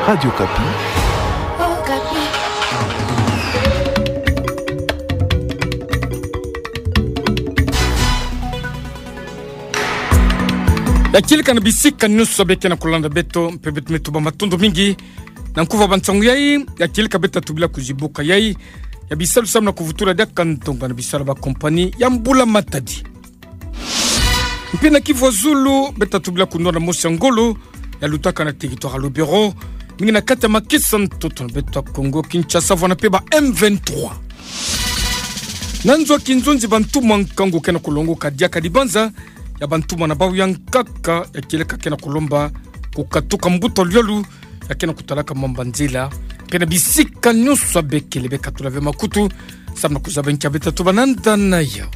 Radio Kapi. Kapi. Yakili kana bisika nusu beke na kulanda beto pebet metuba matondo mingi na nkuva bantangu yai yakili kabeta tubila kujibuka yai ya bisalu samna kuvutura daka ntonga na bisala ba kompani ya Mbula Matadi. Mpina Kivu Zulu beta tubila kunona mosi ngolo ya lutaka na territoire Lubero mingi na kata makisa ntoto na beto Kongo Kinshasa vona peba M23. Nanzwa kinzonzi bantuma nkango kena kulongo kadiaka dibanza ya bantuma na bawu yankaka ya kileka kena kulomba kukatuka mbuto lyolu ya kena kutalaka mambanzila pena bisika nyuso bekele beka tulave makutu samna kuzaba nkabeta tubananda na yao.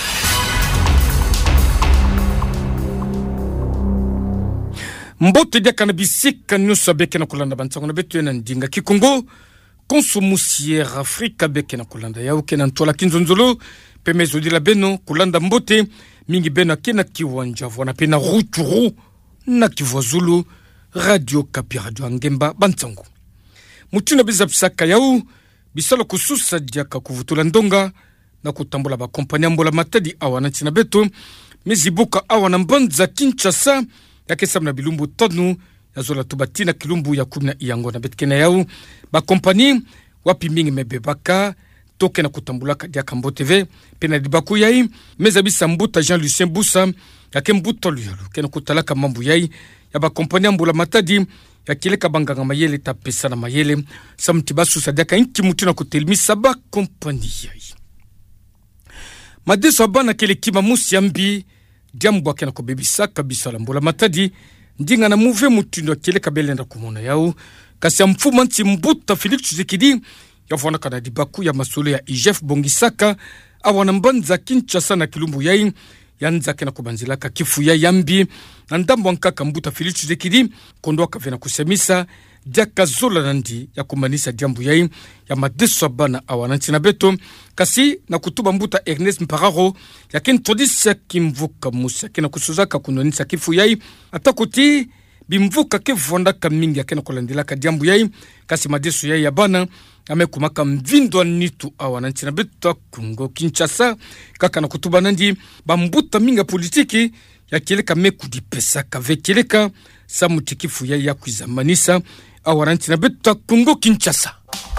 Mbote dia kana bisika nyuso bekena kulanda bantango na betu ena ndinga kikongo konsomusiere Afrika bekena kulanda yao kena ntola kinzonzolo pemezo di la beno kulanda mbote mingi bena kena kiwanja vona pena ruturu na Kivu Zulu Radio Kapi Radio Ngemba bantango mutuna bizapsaka yau bisalo kususa diaka kuvutula ndonga na kutambula ba kompanya Mbula Matadi awana tina beto mizibuka awana mbanza Kinshasa yakesamna bilumbu tonu yazola tubatina kilumbu ya 10 iyango na betkena yau ba kompani wapi mingi mebebaka toke na kutambulaka diaka mboteve pena dibaku yai mezabisa mbuta Jean-Lucien Bussa yake mbuto lyolo kena kutalaka mambu yai ya ba kompanya Mbula Matadi ya kileka banganga mayele tapesa na mayele samtibasu sadaka inki mutuna kutelimisa ba kompani yai madeso abana kele kima musi yambi diambu wake na kubebisa kabisa la Mbula Matadi ndinga na muve mutuna kileka belenda kumona yao kasi ya mfuma nti mbuta Felix Tshisekedi ya vwana kana dibaku ya masolo ya IGF Bongisaka awana mbanza Kinshasa na kilumbu yai yanza kena kubanzilaka kifu ya yambi na ndambo wankaka mbuta Felix Tshisekedi kondo wakavena kusemisa diaka zola nandi ya kumanisa diambu yai ya madeso abana awananti na beto kasi na kutuba mbuta Ernest Mpararo ya ken todisia kimvuka musa kena kusuzaka kunonisa kifu yai atakuti bimvuka kevonda kamingi ya kena kulandilaka diambu yai kasi madeso yai ya bana amekumaka mvindo nitu awananti na beto Kongo Kinshasa kaka na kutuba nandi bambuta minga politiki ya kileka meku di pesa kave kileka samutikifu ya kuizamanisa awananti na beto Kongo Kinshasa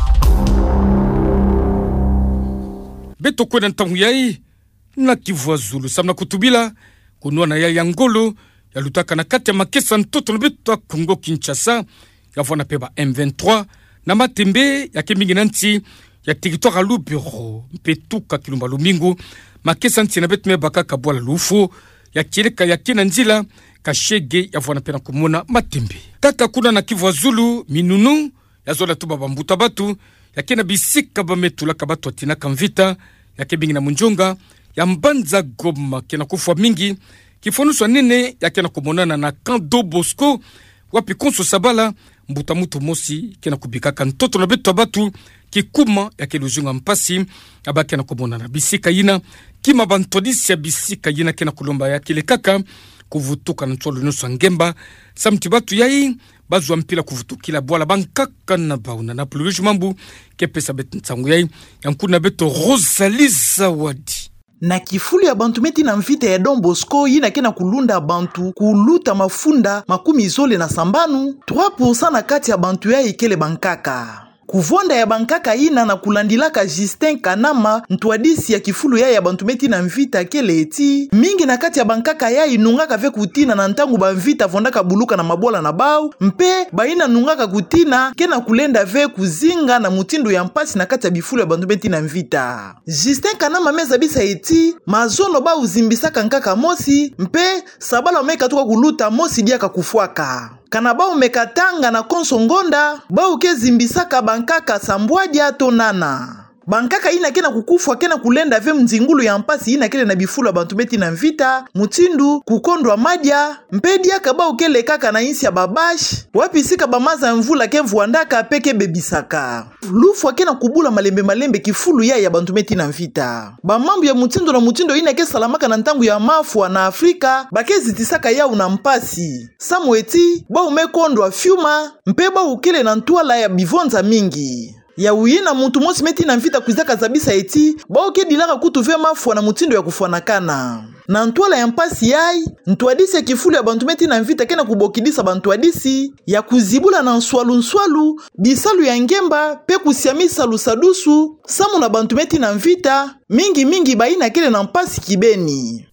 beto kwena ntangu yai na Kivu Zulu samna kutubila kunua na ya ngolo ya lutaka na kati ya makesa ntoto na beto Kongo Kinshasa ya vona peba M23 na matembe ya kemingi nanti ya territoire Lubero mpetuka kilumba lumingu makesa nti na beto mebaka kabwala lufu ya kileka ya kina nzila kashege ya vwana pena kumona matembe kaka kuna na Kivu Zulu minunu ya zola tuba bambuta batu ya kena bisika bametula kabatu atina kamvita ya kemingi na munjonga ya mbanza Goma kena kufwa mingi kifonuswa nene ya kena kumonana na Kando Bosco wapi konso sabala mbuta mutu mosi kena kubikaka ntoto na beto batu kikuma ya kelujunga mpasi abaki na kumonana bisika yina kima bantodisi ya bisika yina kena kulomba ya kile kaka kuvutuka na ntolo nusu ngemba samti batu yai bazu mpila kuvutukila bwala bankaka na bauna na puluju mambu kepesa betu ntangu yai yankuna beto Rosalie Zawadi na kifulu ya bantu meti na mvita ya Don Bosco yina kena kulunda bantu kuluta mafunda makumi zole na sambanu 3% na kati ya bantu ya ikele bankaka kuvonda ya bankaka yina na kulandilaka Justin Kanama ntwadisi ya kifulu ya bantu meti na mvita kele eti mingi na kati ya bankaka ya inungaka ve kutina na ntangu bamvita vondaka buluka na mabola na bau mpe baina nungaka kutina kena kulenda ve kuzinga na mutindo ya mpasi na kati ya bifulu ya bantu meti na mvita Justin Kanama meza bisa eti mazono ba uzimbisaka nkaka mosi mpe sabala omeka tuka kuluta mosi diaka kufuaka kana ba umekatanga na konso ngonda ba uke zimbisaka bankaka sambwadia tonana bankaka ina kena kukufu akena kulenda ve mzingulu ya mpasi ina kele na bifulu ya bantu beti na mvita mutindu kukondwa madya mpedi akaba ukele kaka na insi ya babash wapi sika bamaza mvula ke mvuandaka peke bebisaka lufu akena kubula malembe kifulu ya bantu beti na mvita bamambu ya mutindu na mutindo ina ke salamaka na ntangu ya mafua na Afrika bakezi tisaka ya una mpasi samweti ba umekondwa fyuma mpeba ukele na ntwala ya bivonza mingi ya uyina muntu mosi meti na mvita kuzaka zabisa eti baoke dilaka kutuve mafua na mutindo ya kufuanakana na ntwala ya mpasi yai ntwadisi ya kifulu ya bantu meti na mvita kena kubokidisa bantwadisi ya kuzibula na nswalu bisalu ya ngemba pe kusiamisa lusadusu samu na bantu meti na mvita mingi baina kele na mpasi kibeni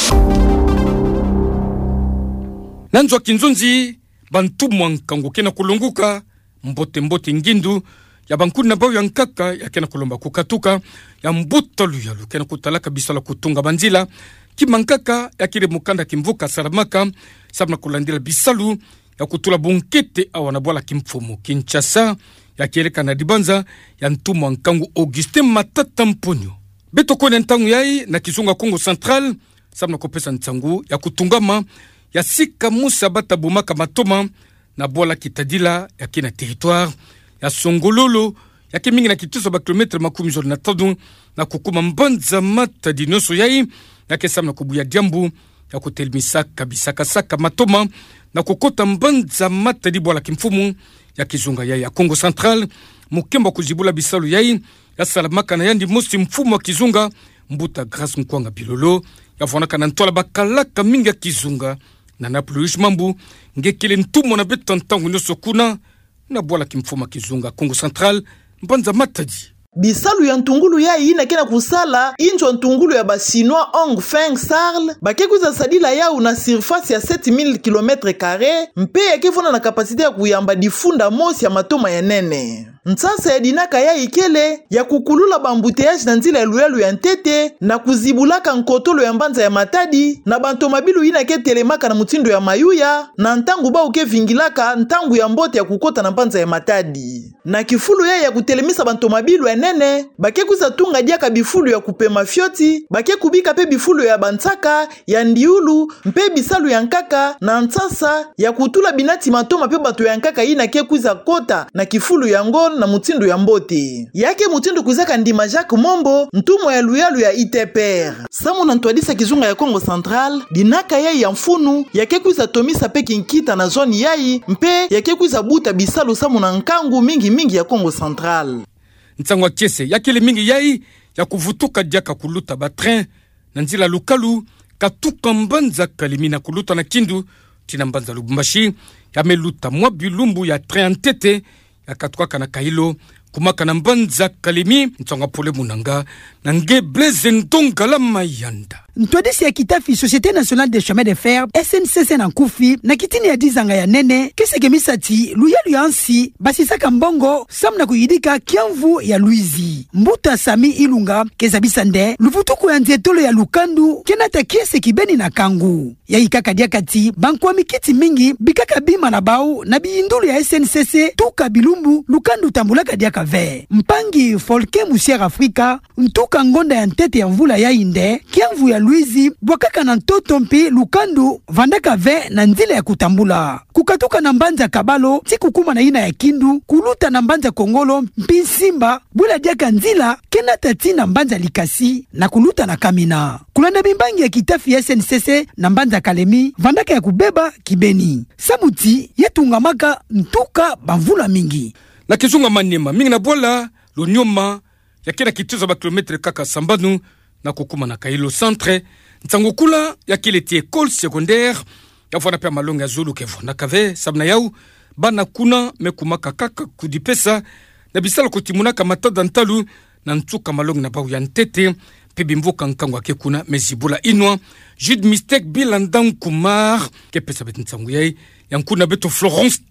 nanzwa kinzonzi bantu mwankangu kena kulunguka mbote ngindu ya bankuna bao ya nkaka ya kena kulomba kukatuka ya mbuta luyalu kena kutalaka bisala kutunga banzila kimankaka ya kile mukanda kimvuka saramaka sabna kulandila bisalu ya kutula bunkete awana bwala kimfumu Kinshasa ya kieleka na dibanza ya ntumu wankangu Augustin Matata Mponyo beto kone ntangu yai na kizunga Kongo Central sabna kopesa ntangu ya kutungama ya sika musa bata bumaka matoma na bwala kitadila ya kina territoire ya Songololo ya kimingi na kituso ba kilometre makumi zoli na tadu na kukuma mbanza mata dinoso yai ya kesam na kubuya diambu ya kutelmisa kabisaka saka matoma na kukota mbanza mata di bwala kimfumu ya kizunga yai ya Kongo Central mukemba kujibula bisalu yai ya salamaka na yandi mosi mfumu wa kizunga mbuta Grace Nkwanga Bilolo ya vonaka na ntola bakalaka mingi ya kizunga na napuluish mambu ngekele ntumo na beto ntangu nyoso kuna na bwala kimfuma kizunga Kongo Central mbanza matadi bisalu ya ntungulu ya ina kena kusala injwa ntungulu ya basinois Ong Feng Sarl bakekuza sadila yao na surface ya 7000 km² mpe yakefona na kapasite ya kuyamba difunda mosi ya matoma ya nene nsasa ya dinaka ya ikele ya kukulula bambuteyage na nzila ya luyalu ya ntete na kuzibulaka nkotolo ya mbanza ya matadi na bantomabilu ina ke telemaka na mutindo ya mayuya na ntangu ba uke vingilaka ntangu ya mbote ya kukota na mbanza ya matadi na kifulu ya kutelemisa bantomabilu ya nene bakekuza tunga diaka bifulu ya kupema fyoti bakekubika pe bifulu ya bantsaka ya ndiulu mpe bisalu ya nkaka na nsasa ya kutula binati matoma pe bato ya nkaka ina ke kuza kota na kifulu ya ngol na mutindo ya mbote yake mutindo kuzaka ndima Jacques Mombo ntumo ya luyalu ya ITPR samu na ntwadisa kizunga ya Kongo Central dinaka ya mfunu yake kuza tomisa pe kinkita na zone yai mpe yake kuza buta bisalu samu na nkangu mingi ya Kongo Central ntangwa kese yakele mingi yai ya kuvutuka diaka kuluta ba train na nzila lukalu katuka mbanza kalimi na kuluta na Kindu tina mbanza Lubumbashi ya meluta mwa bilumbu ya train ntete ya katuka na Kailo kumaka na mbanza kalimi ntanga pole munanga na nge Blaise Ndonga la Mayanda ntwadisi ya kitafi Société Nationale des Chemins de Fer SNCC na kufi na kitini ya dizanga ya nene keseke misati luyalu ya ansi basisaka mbongo samna kuyidika kiamvu ya Luizi mbuta Sami Ilunga kezabisa nde luvutuku ya nzetolo ya lukandu kenata kiese kibeni na kangu ya ikaka diakati bankwa mikiti mingi bikaka bima na bau na biindulu ya SNCC tuka bilumbu lukandu tambulaka diaka ve mpangi Folke Musière Afrika ntuka ngonda ya ntete ya mvula ya inde kiamvu ya Luizi bwakaka na ntoto mpi lukandu vandaka ve na nzila ya kutambula kukatuka na mbanza Kabalo tikukuma na ina ya Kindu kuluta na mbanza Kongolo mpi Simba bula diaka nzila kena tati na mbanza Likasi na kuluta na Kamina kulanda bimbangi ya kitafi ya SNCC na mbanza Kalemi vandaka ya kubeba kibeni samuti yetungamaka ntuka bamvula mingi na kizunga Maniema mingi na bwala lunyoma ya kena kituzo ba kilometre kaka sambanu na kukuma na Kailo centre ntangukula ya kile ti école secondaire ya fona pe malonga zulu ke fona kave sabna yau bana kuna mekumaka kaka kudipesa na bisala kutimuna kama tada ntalu na ntuka malonga na bau ya ntete pe bimvuka nkangwa ke kuna mezibula inwa Jude Mistake Bilandan Kumar ke pesa bet ntsangu yai yankuna beto Florence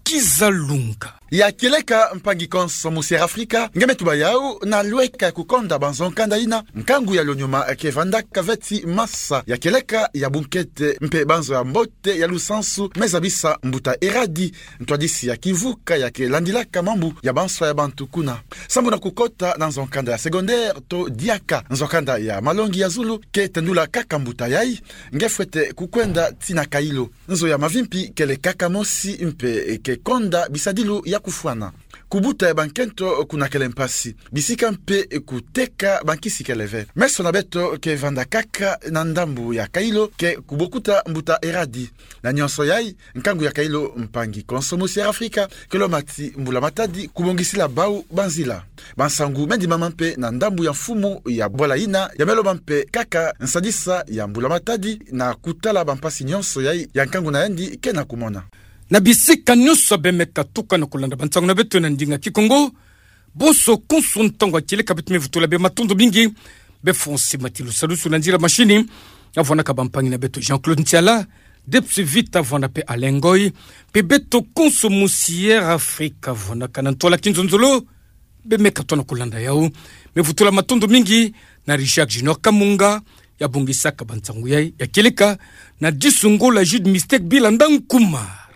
Kizalunga. Ya keleka mpangi konso musier Afrika ngeme tubayau na lweka kukonda banzonkanda ina nkangu ya lonyuma kevanda kaveti masa ya keleka ya bunkete mpe banzo ya mbote ya lusansu mezabisa mbuta eradi ntwadisi ya kivuka ya kelandilaka mambu ya banso ya bantu kuna sambu na kukota na nzonkanda ya secondaire to diaka nzonkanda ya malongi ya zulu ke tendula kaka mbuta yai ngefwete kukwenda tina kailo nzo ya mavimpi kele kaka mosi mpe ke konda bisadilu ya kufuana kubuta ya bankento kuna kele mpasi bisika mpe kuteka bankisi keleve meso na beto ke vanda kaka na ndambu ya kailo ke kubokuta mbuta eradi na nyonso yai nkangu ya kailo mpangi konsomusi ya Afrika kelo mati mbula matadi kubongisila bau banzila bansangu mendi mamampe na ndambu ya mfumu ya bola ina ya melo mampe kaka nsadisa ya mbula matadi na kutala bampasi nyonso yai ya nkangu na endi kena kumona na bisika nyonso bemeka tuka na kulanda bantango na beto na ndinga kikongo boso konso ntango akile kabit mevutula be matondo bingi be fonsi matilu salusu na njira machini avona kabampangi na beto Jean-Claude Ntiala depsi vita avona pe Alengoy pe beto konso musier Afrika avona kanantola kinzonzolo be meka tona kulanda yao mevutula matondo mingi na Richard Junior Kamunga ya bungisaka bantango yai ya kileka na disungo la jude mistake bilanda nkuma